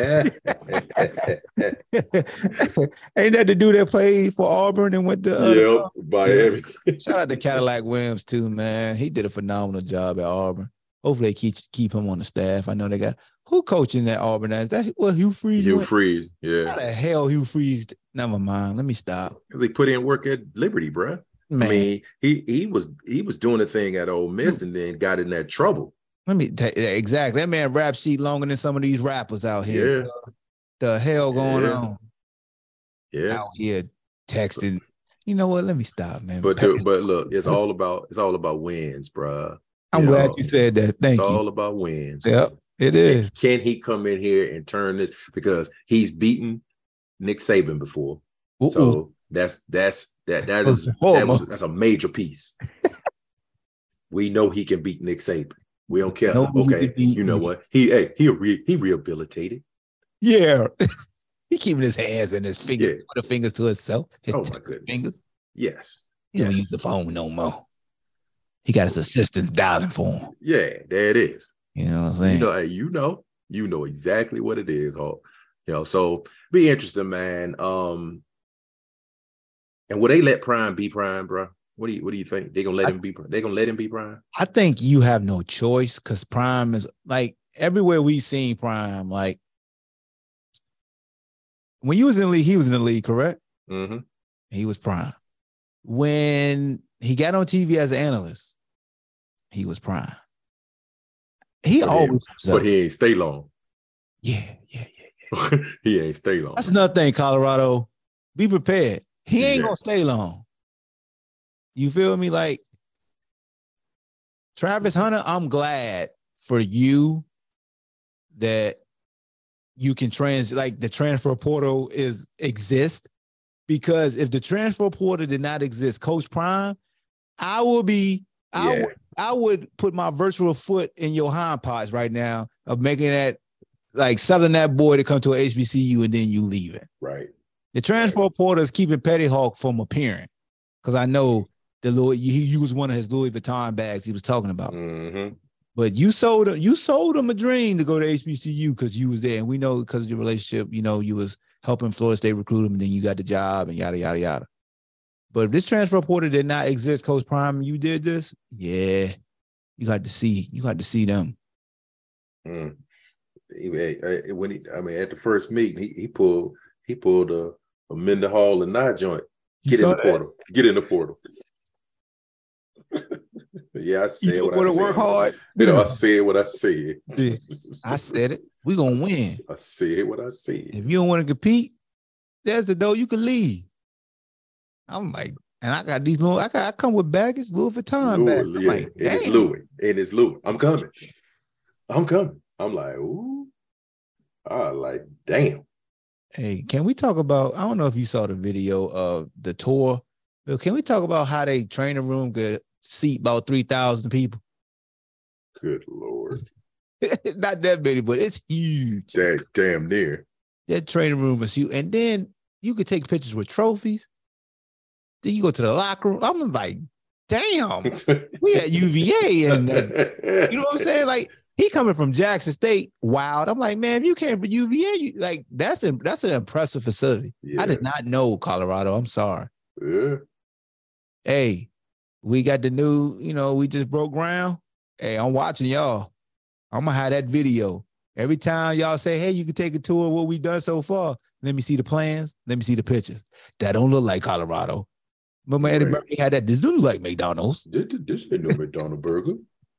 Ain't that the dude that played for Auburn and went to uh, Yep, Miami. Shout out to Cadillac Williams too, man. He did a phenomenal job at Auburn. Hopefully they keep keep him on the staff. I know they got who coaching at Auburn. Is that what Hugh Freeze? Hugh went? Freeze, yeah. How the hell Hugh Freeze? Never mind. Let me stop. Because he put in work at Liberty, bro. Man. I mean, he he was he was doing a thing at Ole Miss and then got in that trouble. Let me t- exactly. That man rap sheet longer than some of these rappers out here. Yeah. The hell going yeah. on? Yeah. Out here texting. You know what? Let me stop, man. But to, but look, it's all about it's all about wins, bro. I'm You glad know, you said that. it's Thank you. all about wins. Yep, it And is. can he come in here and turn this? Because he's beaten Nick Saban before. Ooh, So ooh. that's that's that that First is and that was foremost. that's a major piece. We know he can beat Nick Saban. We don't care. No, you Okay, could be. you know what? He hey he re, he rehabilitated. Yeah. He keeping his hands and his fingers, Yeah. put the fingers to himself. His Oh my goodness. fingers. Yes. He don't yes. use the phone no more. He got his assistants dialing for him. Yeah, there it is. You know what I'm saying? You know, hey, you know, you know exactly what it is. Oh, you know, so be interesting, man. Um, and will they let Prime be Prime, bro? What do you what do you think? They gonna let I, him be? They gonna let him be Prime? I think you have no choice because Prime is like everywhere we've seen Prime. Like when you was in the league, he was in the league, correct? Mm-hmm. He was Prime. When he got on T V as an analyst, he was Prime. He But always he, himself. but he ain't stay long. Yeah, yeah, yeah, yeah. He ain't stay long. That's another thing, Colorado. Be prepared. He ain't Yeah. gonna stay long. You feel me? Like Travis Hunter, I'm glad for you that you can trans like the transfer portal is exist, because if the transfer portal did not exist, Coach Prime, I will be I Yeah. would I would put my virtual foot in your hind parts right now of making that, like selling that boy to come to a H B C U and then you leaving. Right. The transfer right. portal is keeping Petty Hawk from appearing, because I know the Louis he used one of his Louis Vuitton bags he was talking about. Mm-hmm. But you sold him, you sold him a dream to go to H B C U because you was there, and we know because of your relationship, you know, you was helping Florida State recruit him, and then you got the job and yada yada yada. But if this transfer portal did not exist, Coach Prime, you did this, yeah, you got to see, you got to see them. Mm. He, when he, I mean, at the first meeting, he, he pulled he pulled a, a Mender Hall and Nye joint. Get in the that? portal. Get in the portal. Yeah, I said you what I said. Work hard. You know, I said what I said. Yeah, I said it. We gonna I, win. I said what I said. If you don't want to compete, there's the door. You can leave. I'm like, and I got these little. I got. I come with baggage, Louis Vuitton bags. I'm yeah, like, it is Louis. It is Louis. I'm coming. I'm coming. I'm like, ooh. I like, damn. Hey, can we talk about? I don't know if you saw the video of the tour. Can we talk about how they training room could seat about three thousand people? Good Lord. Not that many, but it's huge. That damn near. That training room is huge. And then you could take pictures with trophies. Then you go to the locker room. I'm like, damn, we at U V A. And uh, you know what I'm saying? Like, he coming from Jackson State, wild. I'm like, man, if you came from U V A, you, like, that's, a, that's an impressive facility. Yeah. I did not know Colorado. I'm sorry. Yeah. Hey, we got the new, you know, we just broke ground. Hey, I'm watching y'all. I'm going to have that video. Every time y'all say, hey, you can take a tour of what we done so far, let me see the plans. Let me see the pictures. That don't look like Colorado. Remember right. Eddie Murphy had that, this don't look like McDonald's. This, this ain't no McDonald's burger.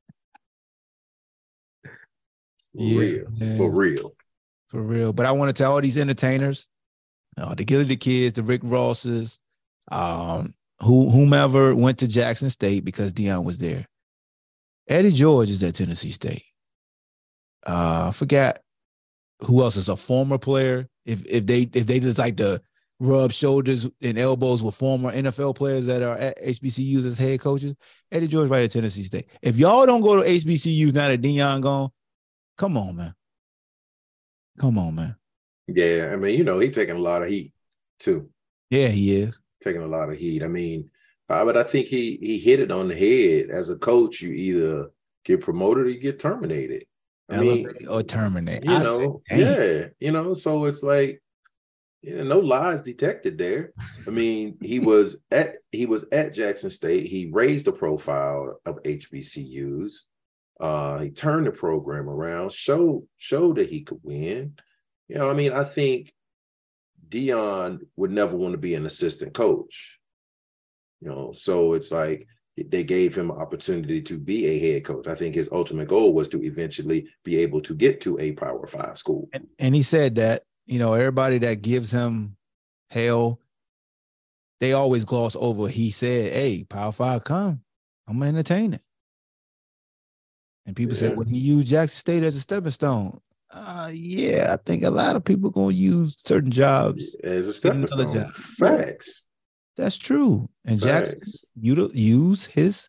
For yeah, real. Man. For real. For real. But I want to tell all these entertainers, uh, the Gilly the Kids, the Rick Rosses, um, who, whomever went to Jackson State because Deion was there. Eddie George is at Tennessee State. Uh, I forgot who else is a former player. If if they if they just like to rub shoulders and elbows with former N F L players that are at H B C Us as head coaches, Eddie George right at Tennessee State. If y'all don't go to H B C Us now that Deion gone, come on, man. Come on, man. Yeah, I mean, you know, he's taking a lot of heat too. Yeah, he is taking a lot of heat. I mean, uh, but I think he he hit it on the head. As a coach, you either get promoted or you get terminated. I Elevate mean, or terminate. You I know, said, yeah, you know, so it's like, you know, no lies detected there. I mean, he was at he was at Jackson State. He raised the profile of H B C Us. Uh, he turned the program around, showed showed that he could win. You know, I mean, I think Deion would never want to be an assistant coach. You know, so it's like they gave him an opportunity to be a head coach. I think his ultimate goal was to eventually be able to get to a Power Five school. And, and he said that, you know, everybody that gives him hell, they always gloss over. He said, hey, Power Five come. I'm going to entertain it. And people Yeah. say, well, he used Jackson State as a stepping stone. Uh, yeah, I think a lot of people going to use certain jobs As a get stepping another stone. job. Yeah, Facts. that's true. And Jackson Facts. you use his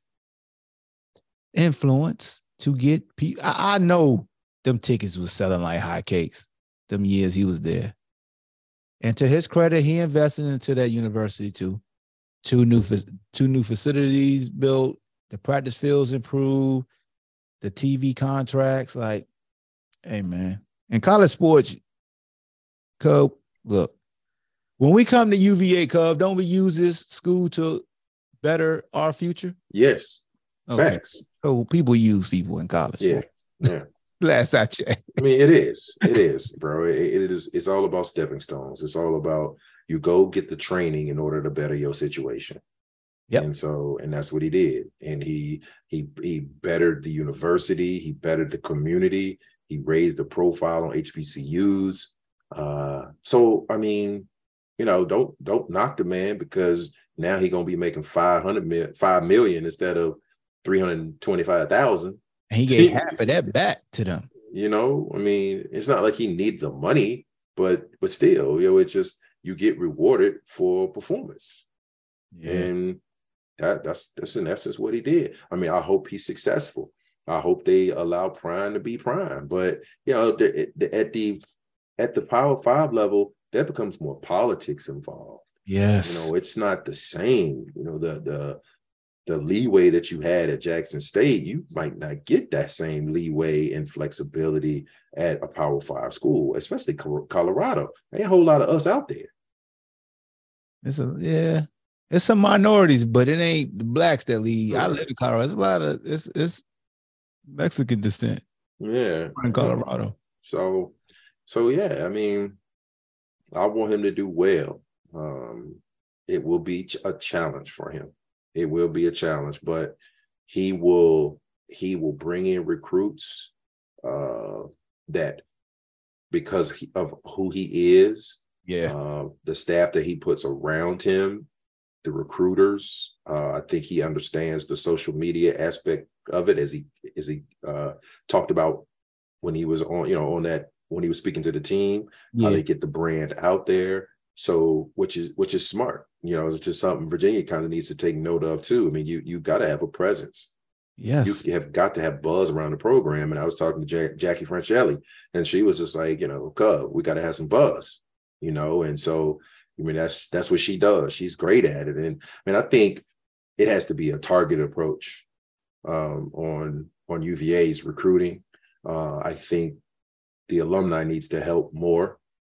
influence to get people. I, I know them tickets was selling like hotcakes them years he was there. And to his credit, he invested into that university too. Two new two new facilities built, the practice fields improved, the T V contracts. Like, hey man, in college sports, Cub, look, when we come to U V A, Cub, don't we use this school to better our future? Yes. Okay. Facts. So people use people in college. Yeah. Yeah. Last I checked. I mean, it is. It is, bro. It, it is. It's all about stepping stones. It's all about you go get the training in order to better your situation. Yep. And so, and that's what he did. And he he he bettered the university. He bettered the community. He raised the profile on H B C Us. Uh, so, I mean, you know, don't don't knock the man because now he's gonna be making five hundred mil, five million instead of three hundred twenty-five thousand. And he gave half of that back to them. You know, I mean, it's not like he needs the money, but but still, you know, it's just you get rewarded for performance. Yeah. And that that's that's in essence what he did. I mean, I hope he's successful. I hope they allow Prime to be Prime. But you know, the, the, at the at the Power Five level, there becomes more politics involved. Yes. You know, it's not the same. You know, the the the leeway that you had at Jackson State, you might not get that same leeway and flexibility at a Power Five school, especially Colorado. There ain't a whole lot of us out there. It's a yeah, it's some minorities, but it ain't the blacks that lead. I live in Colorado. It's a lot of it's it's Mexican descent. Yeah, in Colorado. So, so yeah, I mean, I want him to do well. Um, it will be a challenge for him. It will be a challenge, but he will he will bring in recruits uh, that because he, of who he is, yeah, uh, the staff that he puts around him, the recruiters. Uh, I think he understands the social media aspect of it, as he as he uh, talked about when he was on, you know, on that when he was speaking to the team, yeah. How they get the brand out there. So, which is which is smart, you know, it's just something Virginia kind of needs to take note of too. I mean, you you got to have a presence. Yes, you have got to have buzz around the program. And I was talking to J- Jackie Franchelli, and she was just like, you know, Cub, we got to have some buzz, you know. And so, I mean, that's that's what she does. She's great at it. And I mean, I think it has to be a targeted approach um, on on U V A's recruiting. Uh, I think the alumni needs to help more.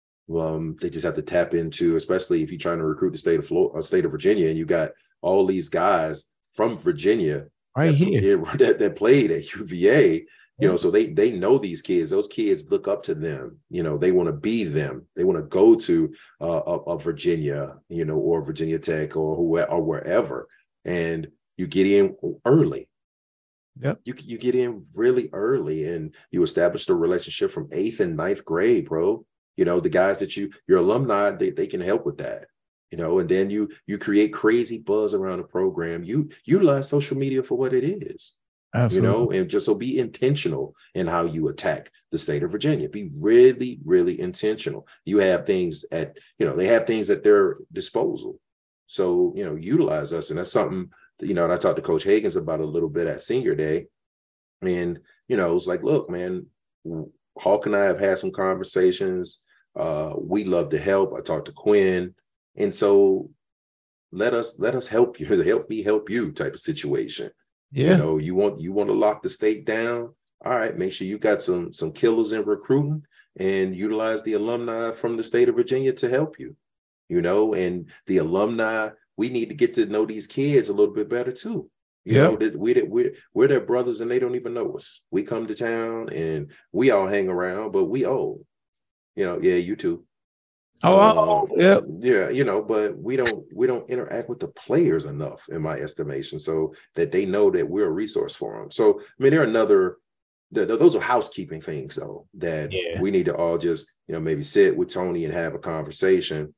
Um, they just have to tap into, especially if you're trying to recruit the state of Florida, state of Virginia, and you got all these guys from Virginia right that, here that, that played at U V A, you yeah. know, so they they know these kids. Those kids look up to them. You know, they want to be them. They want to go to uh, a, a Virginia, you know, or Virginia Tech or who or wherever, and you get in early. Yep. You you get in really early, and you establish the relationship from eighth and ninth grade, bro. You know, the guys that you, your alumni, they, they can help with that, you know, and then you you create crazy buzz around the program. You utilize social media for what it is, Absolutely. You know, and just so be intentional in how you attack the state of Virginia. Be really, really intentional. You have things at, you know, they have things at their disposal. So, you know, utilize us. And that's something, that, you know, and I talked to Coach Higgins about a little bit at senior day. And, you know, it's like, look, man, Hawk and I have had some conversations. Uh, we love to help. I talked to Quinn. And so let us let us help you, help me help you type of situation. Yeah. You know, you want you want to lock the state down. All right, make sure you got some some killers in recruiting and utilize the alumni from the state of Virginia to help you. You know, and the alumni, we need to get to know these kids a little bit better too. You yep. know, that we we're, we're their brothers and they don't even know us. We come to town and we all hang around, but we old. You know, yeah, you too. Oh, uh, yeah, yeah, you know, but we don't we don't interact with the players enough, in my estimation, so that they know that we're a resource for them. So, I mean, there are another. The, the, those are housekeeping things, though, that yeah. we need to all just, you know, maybe sit with Tony and have a conversation,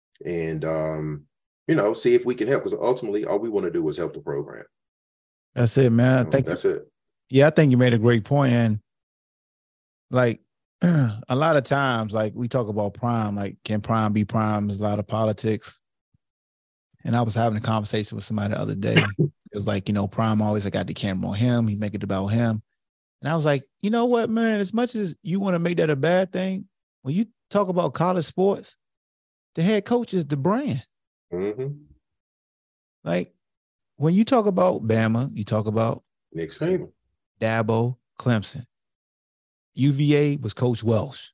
and um, you know, see if we can help. Because ultimately, all we want to do is help the program. That's it, man. You know, Thank that's you. it. Yeah, I think you made a great point. And like a lot of times, like we talk about Prime, like can Prime be Prime? There's a lot of politics. And I was having a conversation with somebody the other day. It was like, you know, Prime always I got the camera on him. He make it about him. And I was like, you know what, man, as much as you want to make that a bad thing, when you talk about college sports, the head coach is the brand. Mm-hmm. Like when you talk about Bama, you talk about Nick Saban, Dabo, Clemson. U V A was Coach Welsh.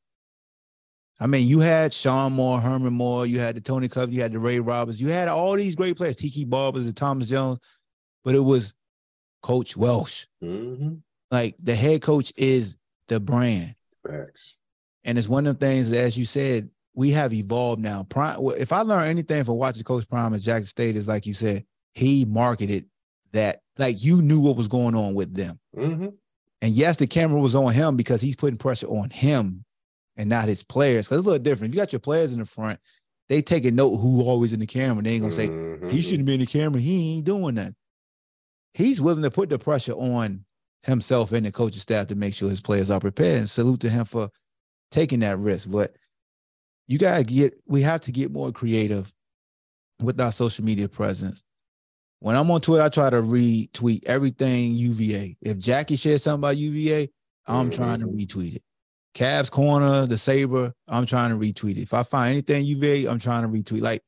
I mean, you had Sean Moore, Herman Moore, you had the Tony Covey, you had the Ray Roberts, you had all these great players, Tiki Barbers, the Thomas Jones, but it was Coach Welsh. Mm-hmm. Like the head coach is the brand. Facts. And it's one of the things that, as you said, we have evolved now. Prime, if I learned anything from watching Coach Prime at Jackson State, is like you said, he marketed that, like you knew what was going on with them. Mm-hmm. And yes, the camera was on him because he's putting pressure on him and not his players. Because it's a little different. If you got your players in the front, they take a note who always in the camera. They ain't going to say, mm-hmm. he shouldn't be in the camera. He ain't doing that. He's willing to put the pressure on himself and the coaching staff to make sure his players are prepared. And salute to him for taking that risk. But you got to get, we have to get more creative with our social media presence. When I'm on Twitter, I try to retweet everything U V A. If Jackie shares something about U V A, I'm mm-hmm. trying to retweet it. Cavs Corner, the Sabre, I'm trying to retweet it. If I find anything U V A, I'm trying to retweet. Like,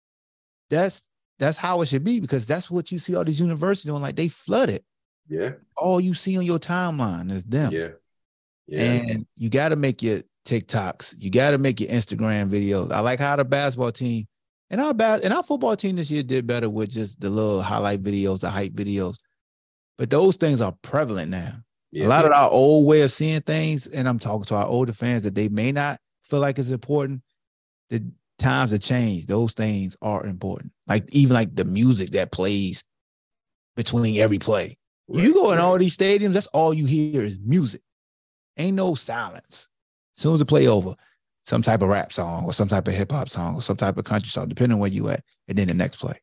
that's that's how it should be, because that's what you see all these universities doing. Like, they flood it. Yeah. All you see on your timeline is them. Yeah. Yeah. And you got to make your TikToks. You got to make your Instagram videos. I like how the basketball team and our bas- and our football team this year did better with just the little highlight videos, the hype videos. But those things are prevalent now. Yeah. A lot of our old way of seeing things, and I'm talking to our older fans that they may not feel like it's important. The times have changed. Those things are important. Like even like the music that plays between every play. Right. You go in all these stadiums, that's all you hear is music. Ain't no silence. As soon as the play over, some type of rap song or some type of hip hop song or some type of country song, depending on where you at, and then the next play.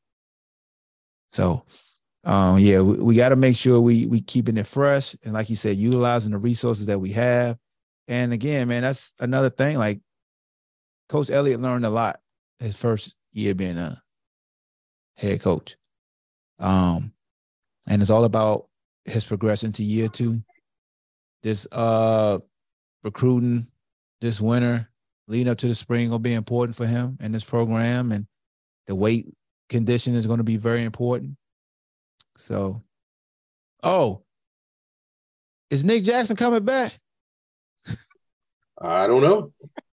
So, um, yeah, we, we got to make sure we we keeping it fresh, and like you said, utilizing the resources that we have. And again, man, that's another thing. Like Coach Elliott learned a lot his first year being a head coach, um, and it's all about his progression to year two. This uh, recruiting this winter, leading up to the spring, will be important for him and this program, and the weight condition is going to be very important. So, oh, is Nick Jackson coming back? I don't know.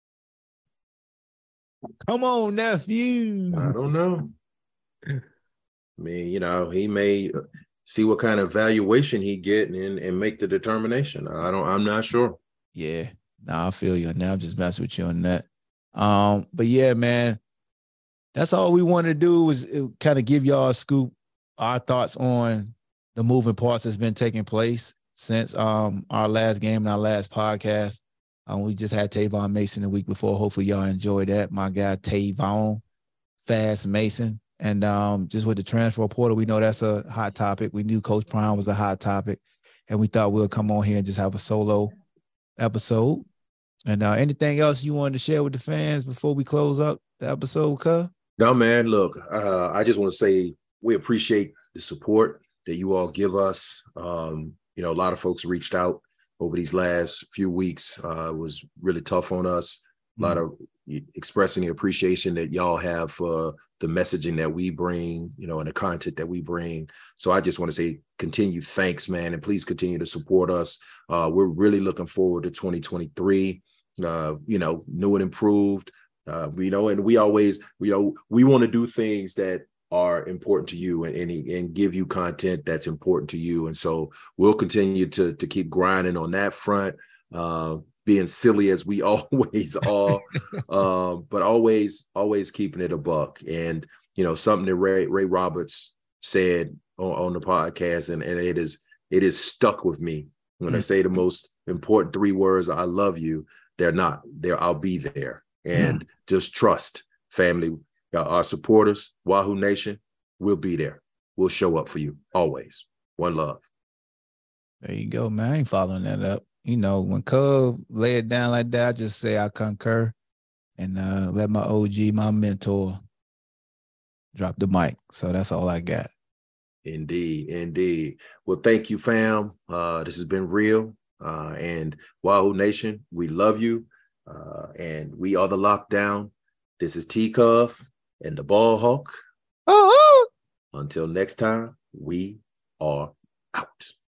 Come on, nephew. I don't know. I mean, you know, he may see what kind of valuation he get and, and make the determination. I don't, I'm not sure. Yeah. Nah, I feel you. Now I'm just messing with you on that. Um, but yeah, man, that's all we want to do is kind of give y'all a scoop, our thoughts on the moving parts that's been taking place since um our last game and our last podcast. Um, we just had Tavon Mason the week before. Hopefully y'all enjoyed that. My guy Tavon Fast Mason. And um, just with the transfer portal, we know that's a hot topic. We knew Coach Prime was a hot topic, and we thought we'll come on here and just have a solo episode. And uh, anything else you wanted to share with the fans before we close up the episode, cuz? No, man, look, uh, I just want to say we appreciate the support that you all give us. Um, you know, a lot of folks reached out over these last few weeks. Uh, it was really tough on us. A lot mm-hmm. of expressing the appreciation that y'all have for the messaging that we bring, you know, and the content that we bring. So I just want to say continued thanks, man, and please continue to support us. Uh, we're really looking forward to twenty twenty-three. Uh, you know, new and improved. Uh, we know, and we always, you know, we want to do things that are important to you and, and and give you content that's important to you. And so we'll continue to to keep grinding on that front, uh, being silly as we always are, um, but always, always keeping it a buck. And, you know, something that Ray, Ray Roberts said on, on the podcast, and, and it is, it is stuck with me. When mm-hmm. I say the most important three words, I love you, they're not there. I'll be there. And mm-hmm. just trust, family, our supporters, Wahoo Nation, we'll be there. We'll show up for you always. One love. There you go, man. I ain't following that up. You know, when Cub lay it down like that, I just say I concur and uh, let my O G, my mentor, drop the mic. So that's all I got. Indeed, indeed. Well, thank you, fam. Uh, this has been real. Uh, and Wahoo Nation, we love you. Uh, and we are the Lockdown. This is T Cuff and the Ball Hawk. Oh, oh. Until next time, we are out.